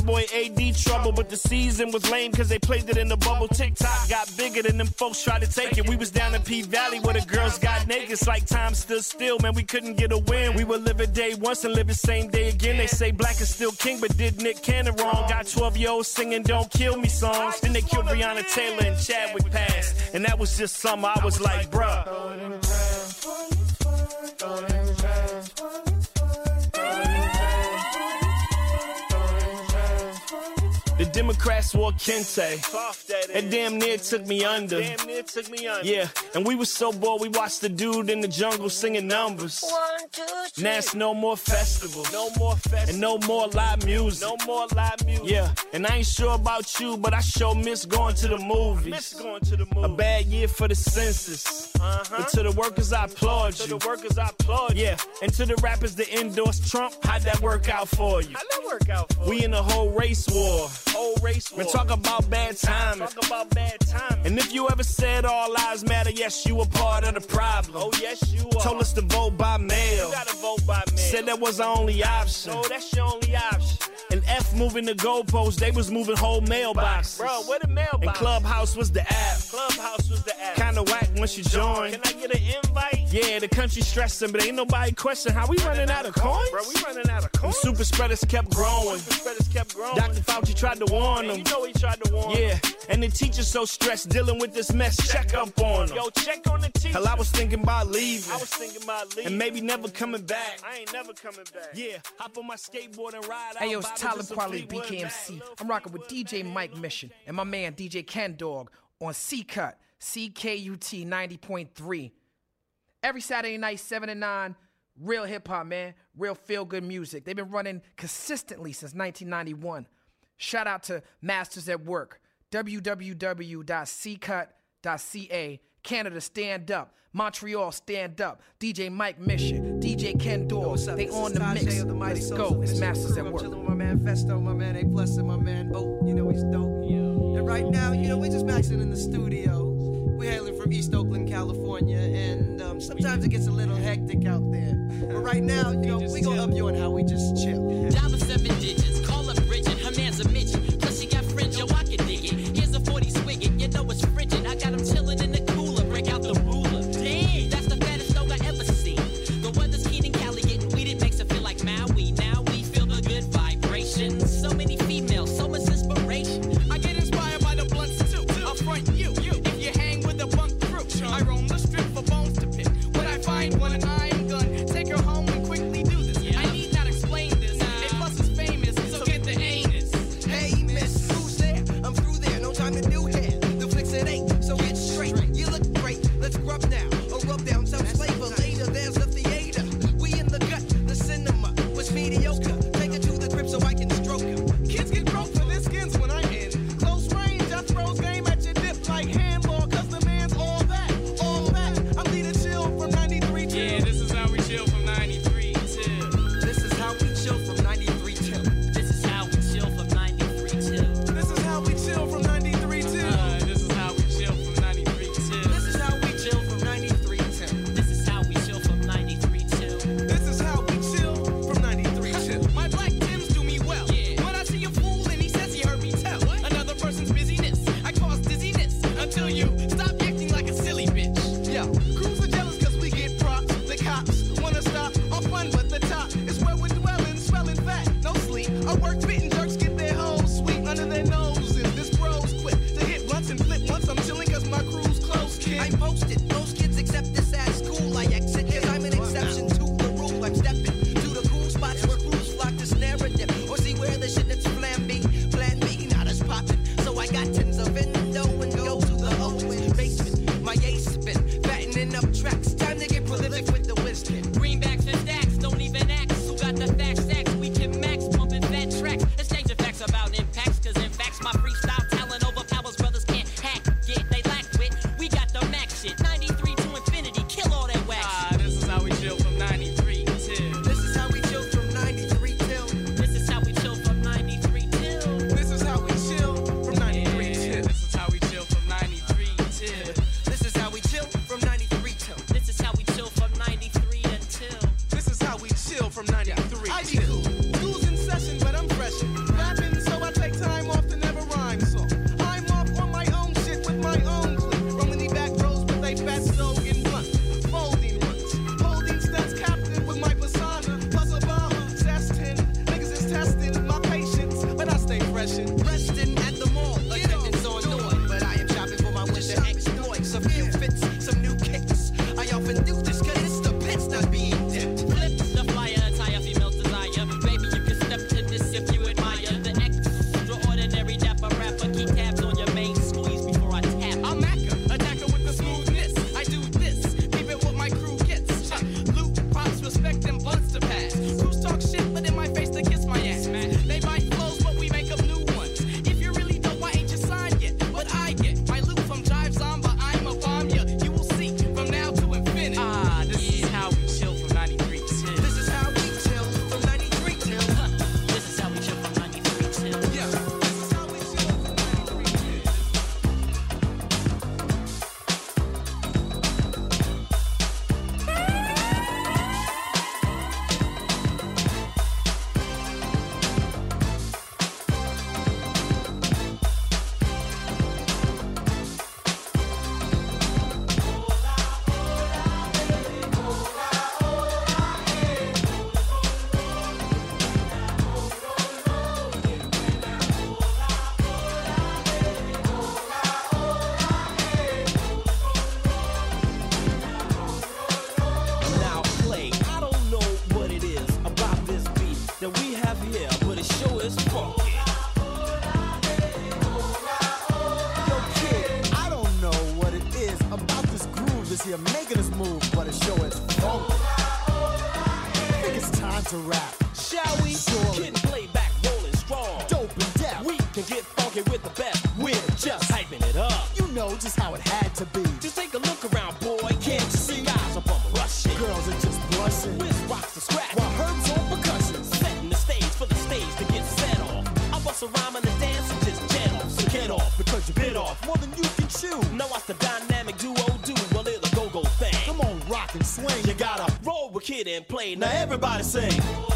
boy A D trouble, but the season was lame cause they played it in the bubble. TikTok got bigger than them folks tried to take it. We was down in P-Valley where the girls got naked. It's like time stood still, man, we couldn't get a win. We would live a day once and live the same day again. They say black is still king, but did Nick Cannon wrong. Got twelve-year-olds singing Don't Kill Me songs. Then they killed Breonna Taylor and Chadwick passed. And that was just summer, I was like, bruh. The Democrats wore kente. That damn near took me under. Damn near took me under. Yeah, and we was so bored we watched the dude in the jungle singing numbers. One, two, three. Now it's no more festivals. No more festivals. And no more live music. No more live music. Yeah, and I ain't sure about you, but I sure miss going to the movies. Miss going to the movies. A bad year for the census. Uh-huh. But to the workers I applaud you. To the workers I applaud you. Yeah, and to the rappers that endorse Trump, how'd that work out for you? How'd that work out for you? We in a whole race war. Whole race war. And talk about bad timing. Talk about bad timing. And if you ever said all lives matter, yes, you a part of the problem. Oh, yes, you are. Told us to vote by mail. You gotta vote by mail. Said that was our only option. No, that's your only option. And F moving the goalposts, they was moving whole mailboxes. Bro, where the mailbox? And Clubhouse was the app. Clubhouse was the app. Kinda whack once you join. Can I get an invite? Yeah, the country stressing, but ain't nobody question how we running out of coins. Bro, we running out of coins. And super spreaders kept growing. Super spreaders kept growing. Doctor Fauci tried to warn them. You know he tried to warn them. Yeah, and the teacher's so stressed dealing with this mess. Check up on them. Yo, check on the teacher. Hell, I was thinking about leaving. I was thinking about leaving. And maybe never coming back. I ain't never coming back. Yeah, hop on my skateboard and ride out. Hey, yo, it's Tyler Quali, B K M C. I'm rocking with D J Mike Mission and my man D J Ken Dog on C-Cut, C K U T ninety point three. Every Saturday night, seven to nine, real hip-hop, man. Real feel-good music. They've been running consistently since nineteen ninety-one. Shout out to Masters at Work, w w w dot c cut dot c a. Canada, stand up. Montreal, stand up. D J Mike Mission, D J Ken Dog, they on the mix. The Let's go. It's Masters at Work. I'm chilling with my man Festo, my man A Plus, and my man Oak. You know he's dope. Yo. And right now, you know, we're just maxing in the studio. We're hailing from East Oakland, California, and um, sometimes it gets a little hectic out there. But right now, you know, we gonna up you on how we just chill. Dollar seven digits, call up Bridget, her man's a midget. Plus she got fringe, yo, I can dig it. Here's a forty swigget, you know it's frigid. I got him chilling in the cooler, break out the ruler. Damn, that's the fattest dog I ever seen. The weather's keen in Cali, getting weeded makes it feel like Maui. Now we feel the good vibrations. So many females, so much inspiration. I get inspired by the blunts too. I'll front you, you. If you hang with the bunk crew, I roam the strip for bones to pick. When I find one and I am gun, take her home and quickly do this. Yeah. I need not explain this. Nah. A plus is famous, so get the anus. Hey, miss, who's there? I'm through there, no time to do hair. The flicks it ain't, so get straight. You look great, let's rub now. Or rub down some flavor later. There's the theater. We in the gut, the cinema was mediocre. Take it to the crib so I can stroke her. Kids get broke for their skins when I'm in close range. I throws game at your dip like handball, cause the man's all that, all that. I'm leading chill from ninety-three till. Yeah, this is how we chill from ninety-three till. This is how we chill from ninety-three till. This is how we chill from ninety-three till. This is how we chill from ninety-three till. Uh, this is how we chill from ninety-three till. This is how we chill from ninety-three till. This is how we chill from ninety-three till. This is how we chill from ninety-three till. My black Tims do me well. Yeah. When I see a fool and he says he heard me tell another person's busyness, I cause dizziness until you stop acting like a silly bitch. Yo, crews are jealous cause we get props. The cops wanna stop our fun, but the top is where we're dwelling, swelling fat, no sleep. Our work fitting jerks get their hoes sweet under their noses. This bros quit to hit once and flip once. I'm chilling cause my crew's close, kid. I posted, most kids accept this at school. I exit cause I'm an exception to the rule. I'm stepping to the cool spots where crews flock to snare a dip. Or see where the shit that's plan B, plan B, not as poppin'. So I got tins of endo and go to the O basement. My ace spin, fattening up tracks. Time to get prolific with the wisdom. Greenbacks and stacks don't even ask. Who got the facts? Stacks we can max, pumping fat tracks. Exchanging facts about impacts, cause in facts my freestyle talent overpowers brothers can't hack. Get they lack wit. We got the max shit. ninety-three to infinity, kill all that wax. Ah, this is how we chill from ninety-three till. This is how we chill from ninety-three till. This is how we chill from ninety-three till. This is how we chill from ninety-three till. This is how we chill from ninety-three till. This is how we chill from ninety-three till. easy of making us move, but it sure is funky. I think it's time to rap. Shall we? Surely. Kid and play back, rolling strong. Dope and deaf. We can get funky with the best. We're just hyping it up. You know just how it had to be. Just take a look around, boy. Can't you see? Guys are bum rushing. Girls are just blushing. Wiz rocks the scratch. While Herb's on percussion. Setting the stage for the stage to get set off. I bust a rhyme and a dance and just jet off. So get off because you bit off more than you can chew. Now watch the dynamic duo do a little go-go thing. Come on, rock and swing. You gotta roll with Kid and Play. Now everybody sing.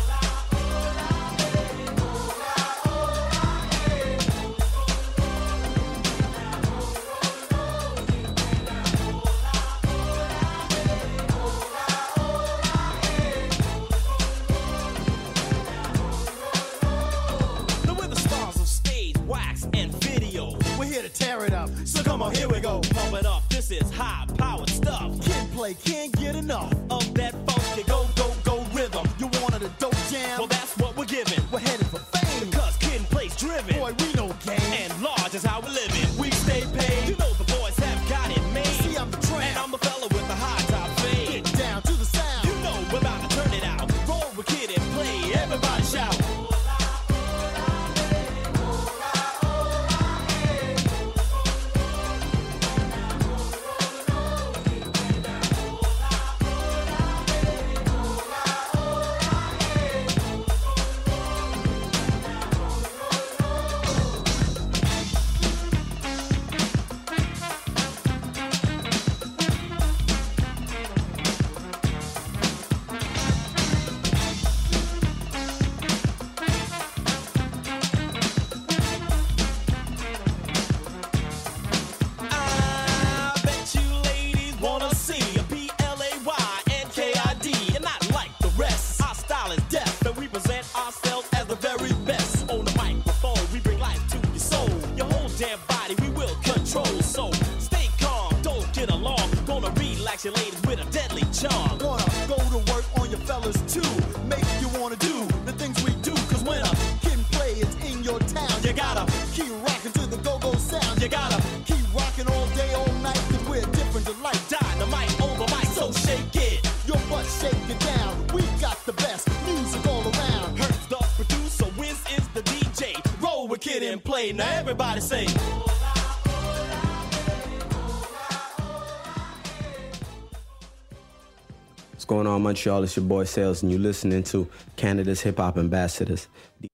Tear it up, so come on, here we go. Pump it up, this is high-powered stuff. Kid and Play can't get enough of that funky go, go, go rhythm. You wanted a dope jam? Well, that's what we're giving. We're headed for fame, because Kid and Play's driven. Boy, we know game, and large is how we live it. We stay paid. You know the boys have got it made. See, I'm the tramp, and I'm the fella with the high top fade. Get down to the sound. You know we're about to turn it out. Roll with Kid and Play. Everybody shout. Your ladies with a deadly charm. Gonna go to work on your fellas too. Make you wanna do the things we do. Cause when a Kid and Play is in your town, you gotta keep rocking to the go-go sound. You gotta keep rocking all day, all night. Cause we're different delight. Dynamite over mic, so shake it. Your butt shake it down. We got the best music all around. Herb's the producer, Wiz is the D J. Roll with Kid and Play. Now everybody sing. What's going on, Montreal? It's your boy Sales, and you're listening to Canada's Hip Hop Ambassadors.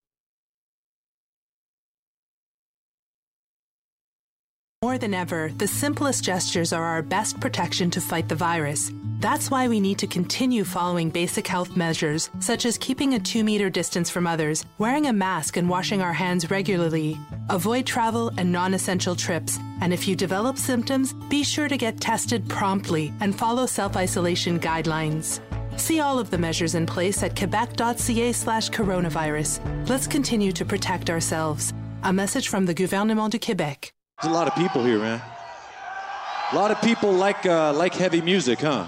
More than ever, the simplest gestures are our best protection to fight the virus. That's why we need to continue following basic health measures, such as keeping a two-meter distance from others, wearing a mask and washing our hands regularly. Avoid travel and non-essential trips, and if you develop symptoms, be sure to get tested promptly and follow self-isolation guidelines. See all of the measures in place at quebec.ca slash coronavirus. Let's continue to protect ourselves. A message from the Gouvernement du Québec. There's a lot of people here, man. A lot of people like uh, like heavy music, huh?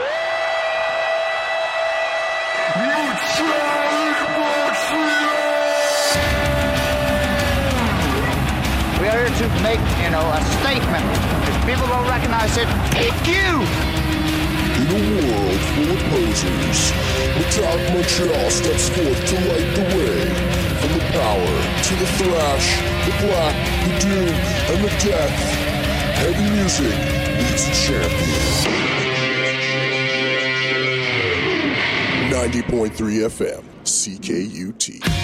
We are here to make, you know, a statement. If people don't recognize it, it's you! In a world full of posers, Metallic Montreal steps forth to light the way. From the power to the thrash, the black, the doom, and the death, heavy music needs a champion. ninety point three F M, C K U T.